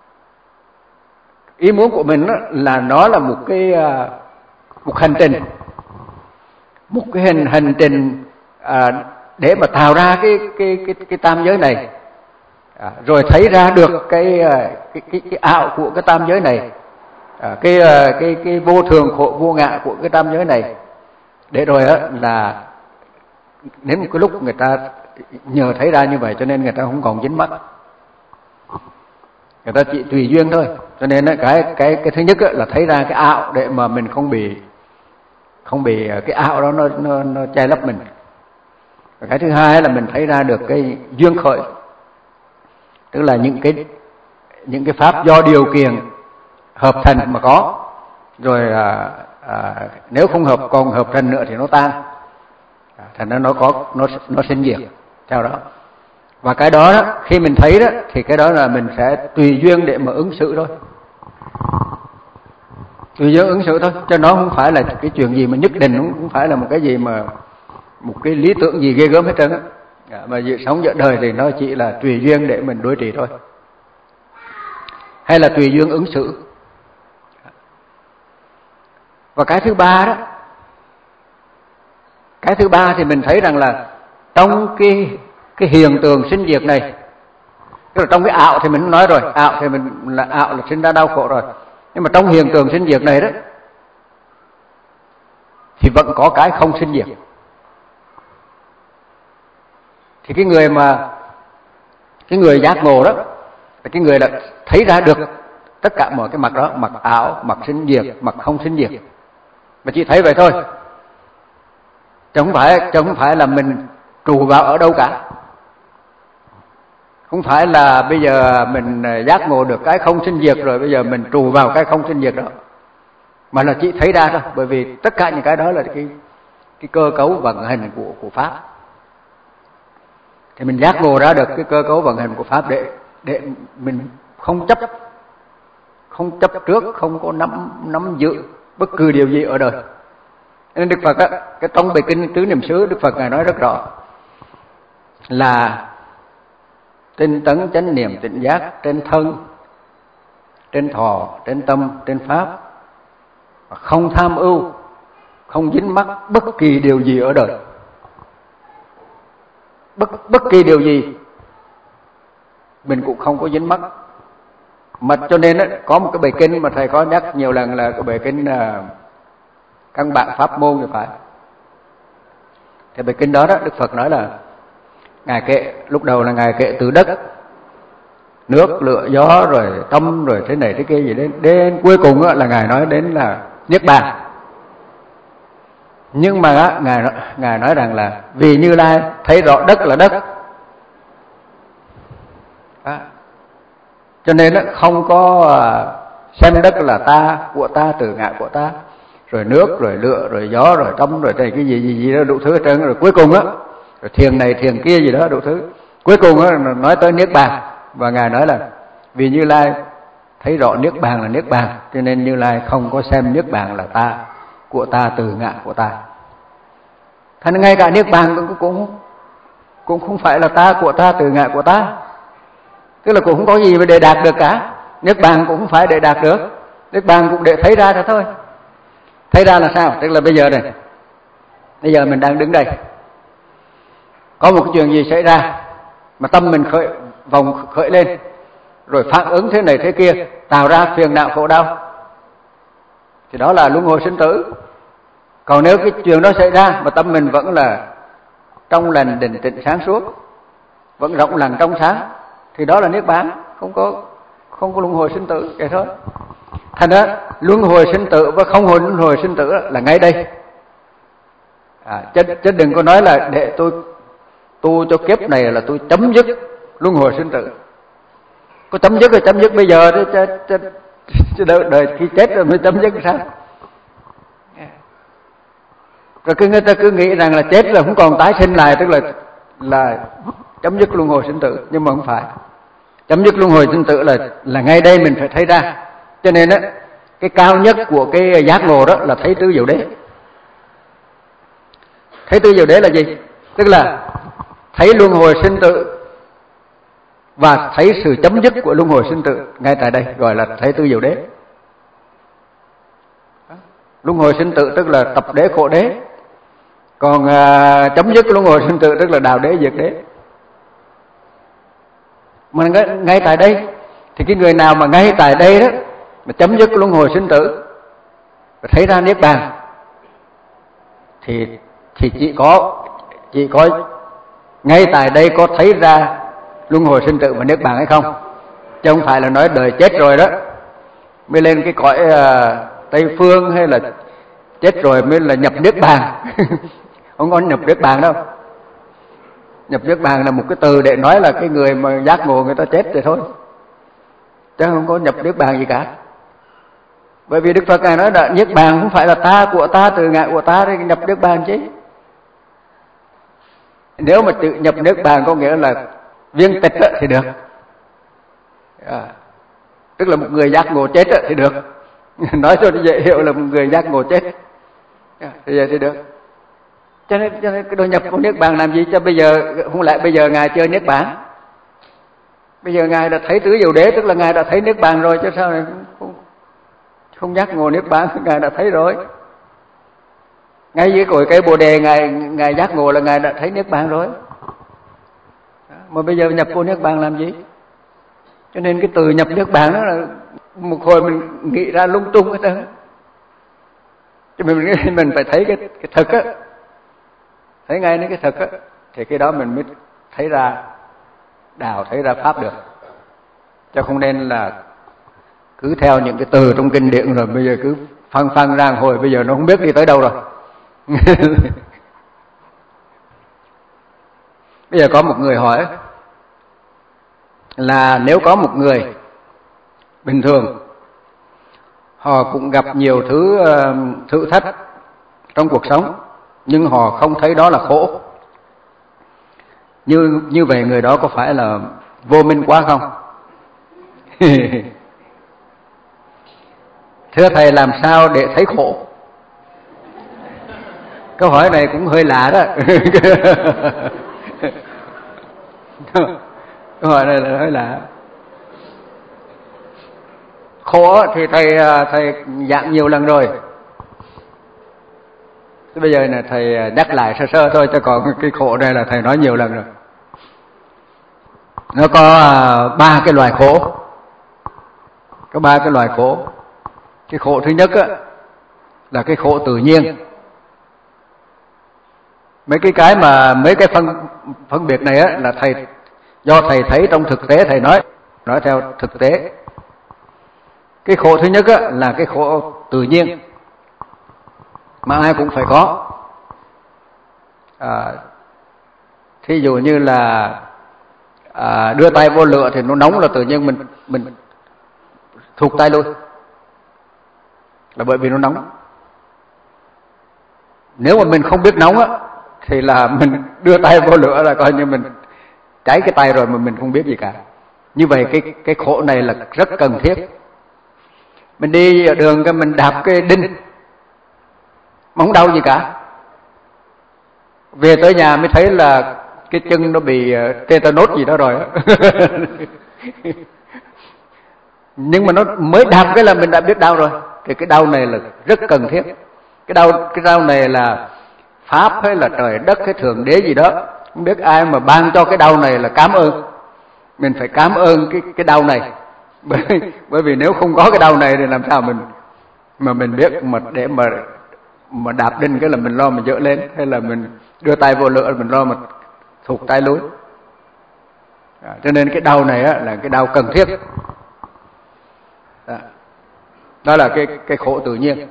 ý muốn của mình á, là nó là một cái một hành trình, một cái hình hành trình à, để mà tạo ra cái cái cái cái tam giới này, à, rồi thấy ra được cái cái cái, cái ảo của cái tam giới này, à, cái cái cái vô thường khổ vô ngã của cái tam giới này, để rồi á là đến một cái lúc người ta nhờ thấy ra như vậy cho nên người ta không còn dính mắc, người ta chỉ tùy duyên thôi. Cho nên á, cái cái cái thứ nhất á, là thấy ra cái ảo để mà mình không bị không bị cái ảo đó nó nó, nó che lấp mình. Và cái thứ hai là mình thấy ra được cái duyên khởi, tức là những cái những cái pháp do điều kiện hợp thành mà có, rồi à, à, nếu không hợp còn hợp thành nữa thì nó tan, à, thành ra nó có nó nó sinh diệt theo đó. Và cái đó, đó khi mình thấy đó thì cái đó là mình sẽ tùy duyên để mà ứng xử thôi, tùy duyên ứng xử thôi, cho nó không phải là cái chuyện gì mà nhất định, không phải là một cái gì mà một cái lý tưởng gì ghê gớm hết trơn á. Mà sống giữa đời thì nó chỉ là tùy duyên để mình đối trị thôi, hay là tùy duyên ứng xử. Và cái thứ ba đó, cái thứ ba thì mình thấy rằng là trong cái cái hiện tượng sinh diệt này, tức là trong cái ảo thì mình nói rồi, ảo thì mình là ảo là sinh ra đau khổ rồi, nhưng mà trong hiện tượng sinh diệt này đó thì vẫn có cái không sinh diệt. Thì cái người mà cái người giác ngộ đó là cái người đã thấy ra được tất cả mọi cái mặt đó, mặt ảo, mặt sinh diệt, mặt không sinh diệt, mà chỉ thấy vậy thôi, chứ không phải chứ không phải là mình trụ vào ở đâu cả. Không phải là bây giờ mình giác ngộ được cái không sinh diệt rồi bây giờ mình trụ vào cái không sinh diệt đó, mà là chỉ thấy ra thôi. Bởi vì tất cả những cái đó là cái cái cơ cấu vận hành của của pháp. Thì mình giác ngộ ra được cái cơ cấu vận hành của pháp để để mình không chấp không chấp trước, không có nắm nắm giữ bất cứ điều gì ở đời. Nên Đức Phật á, cái trong bài kinh Tứ Niệm xứ, Đức Phật ngài nói rất rõ là tinh tấn chánh niệm tỉnh giác trên thân, trên thọ, trên tâm, trên pháp, không tham ưu, không dính mắc bất kỳ điều gì ở đời. Bất bất kỳ điều gì mình cũng không có dính mắc. Mà cho nên á, có một cái bài kinh mà thầy có nhắc nhiều lần là cái bài kinh uh, căn bản pháp môn thì phải. Thì bài kinh đó đó Đức Phật nói là ngài kệ, lúc đầu là ngài kệ từ đất, nước, lửa, gió, rồi tâm, rồi thế này thế kia gì đến đến cuối cùng á, là ngài nói đến là niết bàn. Nhưng mà á, ngài ngài nói rằng là vì Như Lai thấy rõ đất là đất, đó. Cho nên á, không có xem đất là ta, của ta, từ ngã của ta, rồi nước, rồi lửa, rồi gió, rồi tâm, rồi cái gì gì gì đó đủ thứ hết trơn. Rồi cuối cùng á, rồi thiền này thiền kia gì đó đủ thứ, cuối cùng á nói tới niết bàn. Và ngài nói là vì Như Lai thấy rõ niết bàn là niết bàn, cho nên Như Lai không có xem niết bàn là ta, của ta, từ ngã của ta. Thành ngay cả niết bàn cũng cũng cũng không phải là ta, của ta, từ ngã của ta. Tức là cũng không có gì mà để đạt được cả. Niết bàn cũng không phải để đạt được, niết bàn cũng để thấy ra đó thôi. Thấy ra là sao? Tức là bây giờ này, bây giờ mình đang đứng đây, có một cái chuyện gì xảy ra mà tâm mình khởi vòng khởi lên, rồi phản ứng thế này thế kia, tạo ra phiền não khổ đau, thì đó là luân hồi sinh tử. Còn nếu cái chuyện đó xảy ra mà tâm mình vẫn là trong lành định tĩnh sáng suốt, vẫn rộng lặng trong sáng, thì đó là niết bàn, không có không có luân hồi sinh tử vậy thôi. Thành ra luân hồi sinh tử và không hồi luân hồi sinh tử là ngay đây. À, chứ, chứ đừng có nói là để tôi tu cho kiếp này là tôi chấm dứt luân hồi sinh tử. Có chấm dứt rồi chấm dứt bây giờ chứ, chứ, chứ, chứ đời, đời khi chết rồi mới chấm dứt sao? Rồi cứ người ta cứ nghĩ rằng là chết rồi không còn tái sinh lại, tức là là chấm dứt luân hồi sinh tử, nhưng mà không phải. Chấm dứt luân hồi sinh tử là là ngay đây mình phải thấy ra. Cho nên á, cái cao nhất của cái giác ngộ đó là thấy tứ diệu đế. Thấy tứ diệu đế là gì? Tức là thấy luân hồi sinh tử và thấy sự chấm dứt của luân hồi sinh tử ngay tại đây, gọi là thấy tứ diệu đế. Luân hồi sinh tử tức là tập đế khổ đế, còn à, chấm dứt luân hồi sinh tử tức là đạo đế diệt đế. Mà ngay, ngay tại đây thì cái người nào mà ngay tại đây đó mà chấm dứt luân hồi sinh tử và thấy ra niết bàn thì thì chỉ có chỉ có ngay tại đây có thấy ra luân hồi sinh tử và niết bàn hay không, chứ không phải là nói đời chết rồi đó mới lên cái cõi uh, Tây Phương, hay là chết rồi mới là nhập niết bàn. Không có nhập niết bàn đâu. Nhập niết bàn là một cái từ để nói là cái người mà giác ngộ người ta chết rồi thôi, chứ không có nhập niết bàn gì cả. Bởi vì Đức Phật ngài nói là niết bàn không phải là ta, của ta, từ ngã của ta thì nhập niết bàn chứ. Nếu mà tự nhập niết bàn có nghĩa là viên tịch thì được, à, tức là một người giác ngộ chết thì được. Nói cho dễ hiểu là một người giác ngộ chết thì vậy thì được. Cho nên, cho nên cái đồ nhập của niết bàn làm gì? Cho bây giờ không lẽ bây giờ ngài chơi niết bàn? Bây giờ ngài đã thấy tứ diệu đế, tức là ngài đã thấy niết bàn rồi, chứ sao này không, không, không giác ngộ niết bàn? Ngài đã thấy rồi. Ngay dưới cội cây Bồ Đề ngài ngài giác ngộ là ngài đã thấy niết bàn rồi. Mà bây giờ nhập vô niết bàn làm gì? Cho nên cái từ nhập niết bàn đó là một hồi mình nghĩ ra lung tung hết trơn. Chứ mình mình phải thấy cái cái thực á, thấy ngay đến cái thực á, thì cái đó mình mới thấy ra đạo, thấy ra pháp được. Chứ không nên là cứ theo những cái từ trong kinh điển rồi bây giờ cứ phăng phăng ra hồi bây giờ nó không biết đi tới đâu rồi. Bây giờ có một người hỏi là nếu có một người bình thường, họ cũng gặp nhiều thứ uh, thử thách trong cuộc sống, nhưng họ không thấy đó là khổ, như như vậy người đó có phải là vô minh quá không? Thưa thầy, làm sao để thấy khổ? Câu hỏi này cũng hơi lạ đó. Câu hỏi này là hơi lạ. Khổ thì thầy thầy giảng nhiều lần rồi. Thế bây giờ là thầy nhắc lại sơ sơ thôi, chứ còn cái khổ này là thầy nói nhiều lần rồi. Nó có ba cái loài khổ. Có ba cái loài khổ. Cái khổ thứ nhất á, là cái khổ tự nhiên. Mấy cái cái mà mấy cái phân phân biệt này á là thầy do thầy thấy trong thực tế, thầy nói nói theo thực tế. Cái khổ thứ nhất á là cái khổ tự nhiên mà ai cũng phải có. À, thí dụ như là à, đưa tay vô lửa thì nó nóng là tự nhiên mình mình thụt tay luôn, là bởi vì nó nóng. Nếu mà mình không biết nóng á thì là mình đưa tay vô lửa là coi như mình cháy cái tay rồi mà mình không biết gì cả. Như vậy cái cái khổ này là rất cần thiết. Mình đi ở đường cái mình đạp cái đinh mà không đau gì cả, về tới nhà mới thấy là cái chân nó bị tetanus gì đó rồi. Nhưng mà nó mới đạp cái là mình đã biết đau rồi. Thì cái đau này là rất cần thiết. Cái đau cái đau này là pháp hay là trời đất hay thượng đế gì đó, không biết ai mà ban cho cái đau này là cảm ơn. Mình phải cảm ơn cái cái đau này. Bởi bởi vì nếu không có cái đau này thì làm sao mình mà mình biết mà để mà mà đạp đinh cái là mình lo mình dỡ lên, hay là mình đưa tay vô lửa mình lo mà thụt tay lùi. À, cho nên cái đau này á là cái đau cần thiết. Đó, đó là cái cái khổ tự nhiên.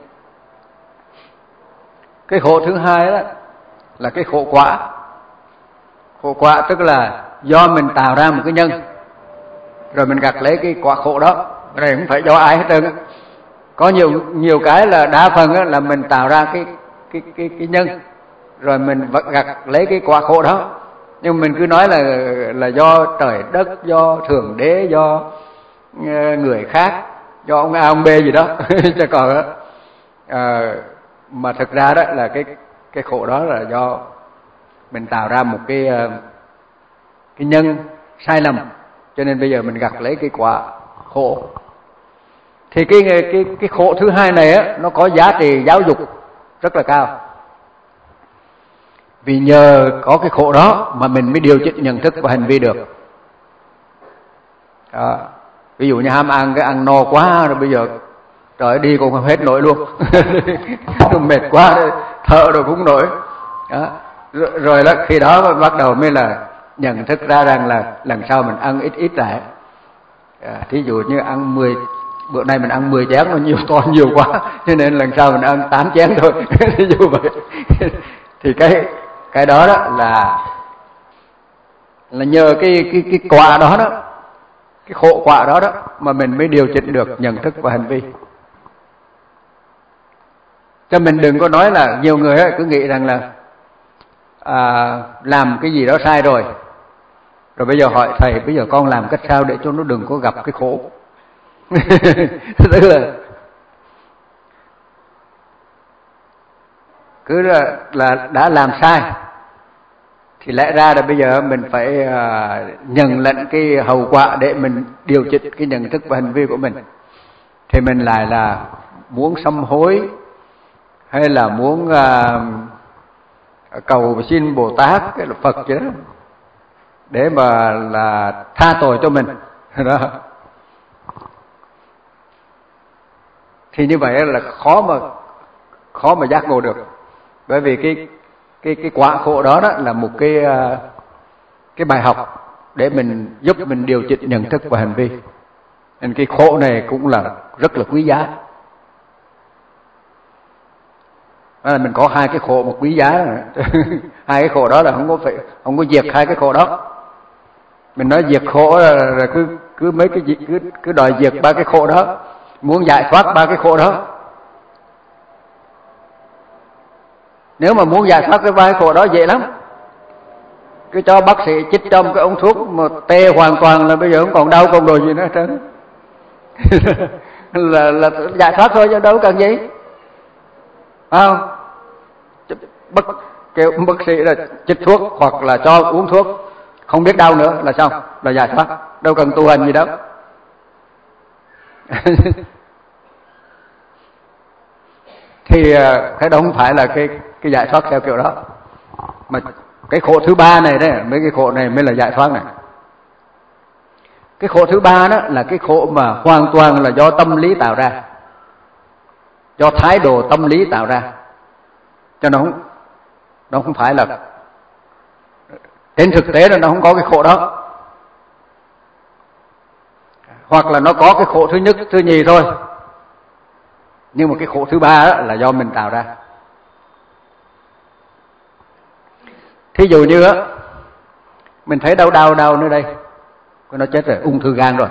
Cái khổ thứ hai đó là cái khổ quả. Khổ quả tức là do mình tạo ra một cái nhân rồi mình gặt lấy cái quả khổ đó. Cái này không phải do ai hết trơn. Có nhiều nhiều cái là đa phần á, là mình tạo ra cái cái cái cái nhân rồi mình gặt lấy cái quả khổ đó. Nhưng mình cứ nói là là do trời đất, do thượng đế, do người khác, do ông A ông B gì đó. Chứ còn á à, mà thực ra đó là cái cái khổ đó là do mình tạo ra một cái cái nhân sai lầm, cho nên bây giờ mình gặt lấy cái quả khổ. Thì cái cái cái khổ thứ hai này á nó có giá trị giáo dục rất là cao. Vì nhờ có cái khổ đó mà mình mới điều chỉnh nhận thức và hành vi được. Đó. Ví dụ như ham ăn, cái ăn no quá rồi bây giờ trời đi cũng không hết nổi luôn. Nó mệt quá rồi, thở rồi cũng nổi. Đó. Rồi, rồi đó, khi đó bắt đầu mới là nhận thức ra rằng là lần sau mình ăn ít ít lại. À, thí dụ như ăn mười, bữa nay mình ăn mười chén nó nhiều to nhiều quá, cho nên lần sau mình ăn tám chén thôi. Thí dụ vậy. Thì cái cái đó đó là là nhờ cái cái cái quả đó đó, cái khổ quả đó đó mà mình mới điều chỉnh được nhận thức và hành vi. Cho mình đừng có nói là nhiều người ấy cứ nghĩ rằng là à, làm cái gì đó sai rồi, rồi bây giờ hỏi thầy bây giờ con làm cách sao để cho nó đừng có gặp cái khổ. Tức là cứ là, là đã làm sai thì lẽ ra là bây giờ mình phải uh, nhận lãnh cái hậu quả để mình điều chỉnh cái nhận thức và hành vi của mình. Thì mình lại là muốn sám hối hay là muốn uh, cầu xin Bồ Tát cái là Phật chứ đó, để mà là tha tội cho mình đó. Thì như vậy là khó mà khó mà giác ngộ được. Bởi vì cái cái cái quả khổ đó đó là một cái cái bài học để mình giúp mình điều chỉnh nhận thức và hành vi. Nên cái khổ này cũng là rất là quý giá. Đó là mình có hai cái khổ một quý giá rồi. Hai cái khổ đó là không có phải không có diệt hai cái khổ đó. Mình nói diệt khổ là, là cứ cứ mấy cái gì cứ cứ đòi diệt ba cái khổ đó, muốn giải thoát ba cái khổ đó. Nếu mà muốn giải thoát cái ba cái khổ đó dễ lắm. Cứ cho bác sĩ chích trong cái ống thuốc mà tê hoàn toàn là bây giờ không còn đau còn đồ gì nữa hết trơn. là, là giải thoát thôi chứ đâu cần gì. Phải không? Bác, kêu bác sĩ là chích thuốc hoặc là cho uống thuốc không biết đau nữa là xong, là giải thoát, đâu cần tu hành gì đâu. Thì cái đó không phải là cái cái giải thoát theo kiểu đó, mà cái khổ thứ ba này đấy, mấy cái khổ này mới là giải thoát này. Cái khổ thứ ba đó là cái khổ mà hoàn toàn là do tâm lý tạo ra, do thái độ tâm lý tạo ra, cho nó không nó không phải là trên thực tế là nó không có cái khổ đó, hoặc là nó có cái khổ thứ nhất thứ nhì thôi, nhưng mà cái khổ thứ ba đó là do mình tạo ra. Thí dụ như á, mình thấy đau đau đau nơi đây, nó chết rồi, ung thư gan rồi.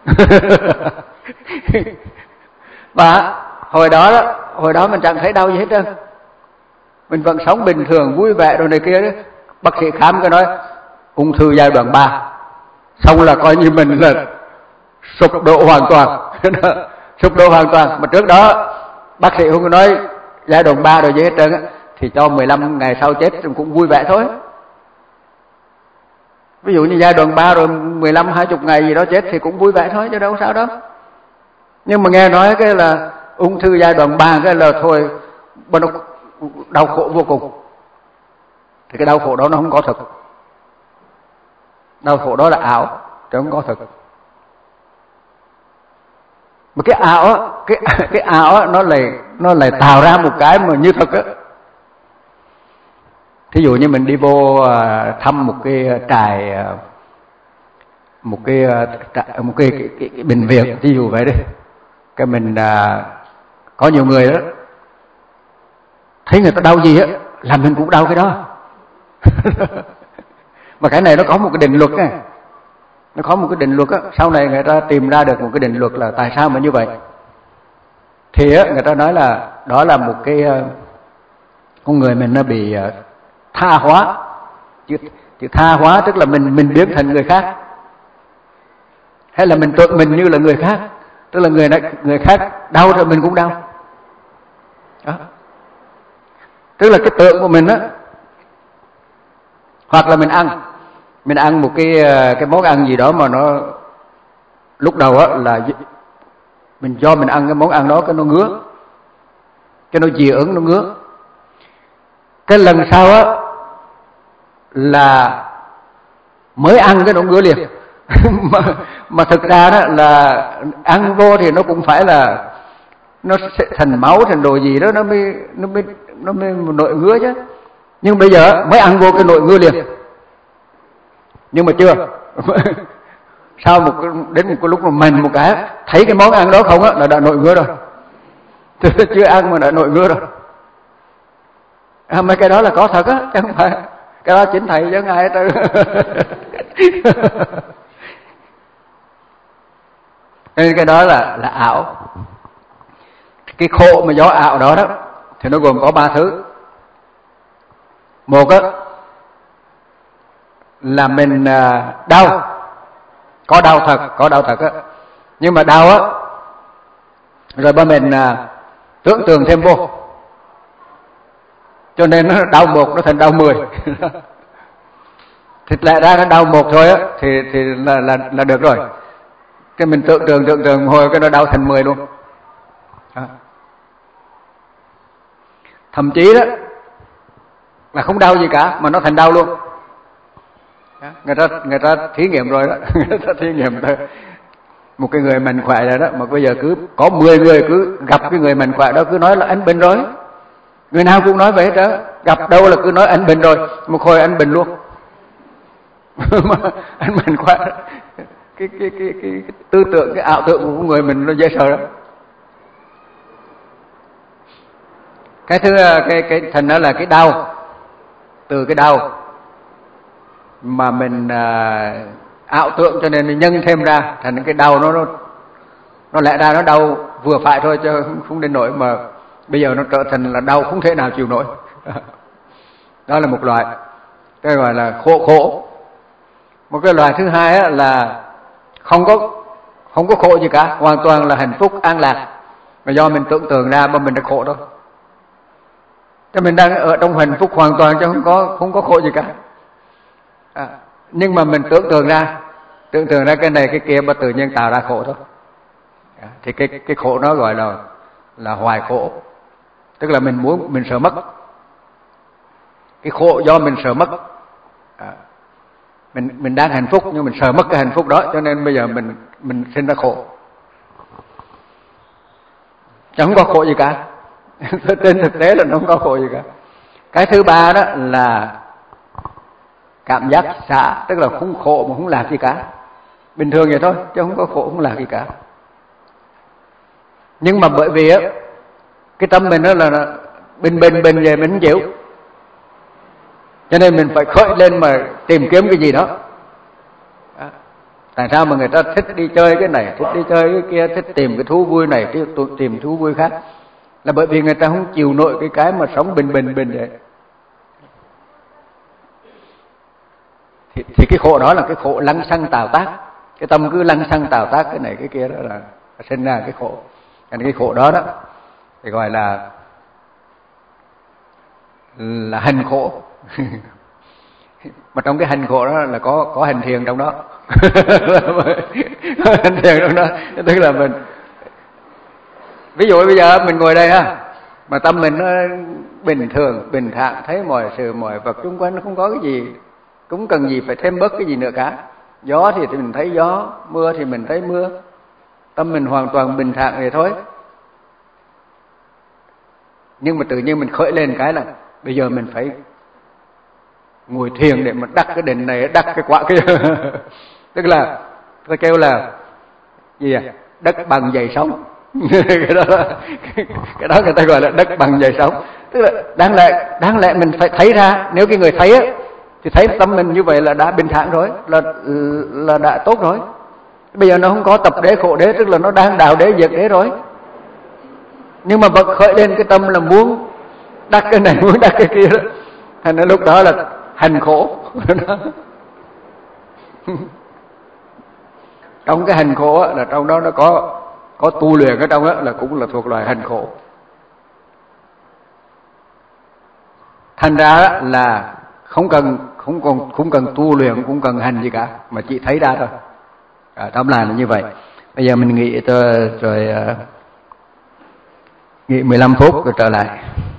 Và hồi đó đó, hồi đó mình chẳng thấy đau gì hết trơn, mình vẫn sống bình thường vui vẻ rồi này kia đó. Bác sĩ khám cái nói ung thư giai đoạn ba, xong là coi như mình là sụp đổ hoàn toàn. Sụp đổ hoàn toàn. Mà trước đó bác sĩ không có nói giai đoạn ba rồi gì hết trơn á, thì cho mười lăm ngày sau chết cũng vui vẻ thôi. Ví dụ như giai đoạn ba rồi mười lăm hai mươi ngày gì đó chết thì cũng vui vẻ thôi, chứ đâu sao đâu. Nhưng mà nghe nói cái là ung thư giai đoạn ba cái là thôi, nó đau khổ vô cùng. Thì cái đau khổ đó nó không có thực. Đau khổ đó là ảo, chứ không có thực. Mà cái ảo á, cái cái ảo á, nó lại nó lại tạo ra một cái mà như thực á. Thí dụ như mình đi vô thăm một cái trại, một cái một cái, cái, cái, cái bệnh viện, thí dụ vậy đi, cái mình có nhiều người đó thấy người ta đau gì á là mình cũng đau cái đó. Mà cái này nó có một cái định luật này, nó có một cái định luật á, sau này người ta tìm ra được một cái định luật là tại sao mà như vậy. Thì á, người ta nói là đó là một cái con người mình nó bị tha hóa. Chứ, chứ tha hóa tức là mình mình biến thành người khác, hay là mình tự mình như là người khác, tức là người này, người khác đau rồi mình cũng đau đó. Tức là cái tượng của mình á, hoặc là mình ăn mình ăn một cái cái món ăn gì đó mà nó lúc đầu á là mình do mình ăn cái món ăn đó cái nó ngứa, cái nó dị ứng, nó ngứa. Cái lần sau á là mới ăn cái nó ngứa liền. mà, mà thực ra đó là ăn vô thì nó cũng phải là nó sẽ thành máu thành đồ gì đó, nó mới nó mới nó mới nội ngứa chứ. Nhưng bây giờ mới ăn vô cái nội ngứa liền. Nhưng mà chưa. Sau một cái, đến một cái lúc mà mình một cái thấy cái món ăn đó không á là đã nội ngứa rồi. Chưa ăn mà đã nội ngứa rồi. À, mấy cái đó là có thật á, chứ không phải cái đó chính thầy chứ ai hết trơn. Nên cái đó là là ảo. Cái khổ mà do ảo đó đó thì nó gồm có ba thứ. Một á là mình đau, có đau thật, có đau thật á, nhưng mà đau á rồi ba mình tưởng tượng thêm vô, cho nên nó đau một nó thành đau mười. Thì lẽ ra nó đau một thôi á thì thì là là là được rồi. Cái mình tưởng tượng tưởng tượng hồi cái nó đau thành mười luôn. Đó. Thậm chí đó là không đau gì cả mà nó thành đau luôn. Đó. Người ta người ta thí nghiệm rồi đó, người ta thí nghiệm thôi. Một cái người mạnh khỏe rồi đó mà bây giờ cứ có mười người cứ gặp cái người mạnh khỏe đó cứ nói là anh bệnh rồi. Người nào cũng nói vậy hết đó, gặp đâu là cứ nói anh bệnh rồi, một hồi anh bệnh luôn. Mà anh mạnh khỏe. Cái, cái, cái, cái, cái tư tưởng, cái ảo tưởng của người mình nó dễ sợ lắm. Cái thứ cái cái thành đó là cái đau, từ cái đau mà mình à, ảo tưởng cho nên nhân thêm ra thành cái đau nó nó nó lẽ ra nó đau vừa phải thôi chứ không đến nỗi mà bây giờ nó trở thành là đau không thể nào chịu nổi. Đó là một loại, cái gọi là khổ khổ. Một cái loại thứ hai á, là không có không có khổ gì cả, hoàn toàn là hạnh phúc an lạc, mà do mình tưởng tượng ra mà mình đã khổ thôi. Cho mình đang ở trong hạnh phúc hoàn toàn chứ không có không có khổ gì cả. À, nhưng mà mình tưởng tượng ra, tưởng tượng ra cái này cái kia mà tự nhiên tạo ra khổ thôi. À, thì cái cái khổ đó gọi là là hoài khổ, tức là mình muốn mình sợ mất. Cái khổ do mình sợ mất. À, mình mình đang hạnh phúc nhưng mình sợ mất cái hạnh phúc đó, cho nên bây giờ mình mình sinh ra khổ. Chẳng có khổ gì cả. Trên thực tế là nó không có khổ gì cả. Cái thứ ba đó là cảm giác xả, tức là không khổ mà không lạc gì cả, bình thường vậy thôi chứ không có khổ không lạc gì cả. Nhưng mà bởi vì á cái tâm mình đó là bình bình bình về mình không chịu, cho nên mình phải khởi lên mà tìm kiếm cái gì đó. À, tại sao mà người ta thích đi chơi cái này, thích đi chơi cái kia, thích tìm cái thú vui này, thích tìm thú vui khác, là bởi vì người ta không chịu nổi cái cái mà sống bình bình bình vậy. Thì, thì cái khổ đó là cái khổ lăng xăng tạo tác, cái tâm cứ lăng xăng tạo tác cái này cái kia đó là sinh ra cái khổ. Cái khổ đó đó thì gọi là là hành khổ. Mà trong cái hành khổ đó là có có hành thiền trong đó. Có hành thiền trong đó, tức là mình ví dụ bây giờ mình ngồi đây ha, mà tâm mình nó bình thường, bình thản, thấy mọi sự mọi vật xung quanh nó không có cái gì, cũng cần gì phải thêm bớt cái gì nữa cả. Gió thì, thì mình thấy gió, mưa thì mình thấy mưa, tâm mình hoàn toàn bình thản vậy thôi. Nhưng mà tự nhiên mình khởi lên cái là bây giờ mình phải ngồi thiền để mà đắc cái đỉnh này, đắc cái quả kia. Tức là ta kêu là gì à? Đất bằng dày sóng. Cái đó cái đó người ta gọi là đất bằng dày sóng. Tức là đáng lẽ đáng lẽ mình phải thấy ra, nếu cái người thấy á thì thấy tâm mình như vậy là đã bình thản rồi, là là đã tốt rồi. Bây giờ nó không có tập đế khổ đế, tức là nó đang đào đế diệt đế rồi. Nhưng mà bật khởi lên cái tâm là muốn đắc cái này, muốn đắc cái kia đó, thành ra lúc đó là hành khổ. Trong cái hành khổ á, là trong đó nó có có tu luyện ở trong đó là cũng là thuộc loại hành khổ. Thành ra là không cần không còn không cần tu luyện, cũng cần hành gì cả, mà chỉ thấy ra thôi. À, tóm lại là như vậy. Bây giờ mình nghỉ rồi, rồi uh, nghỉ mười lăm phút rồi trở lại.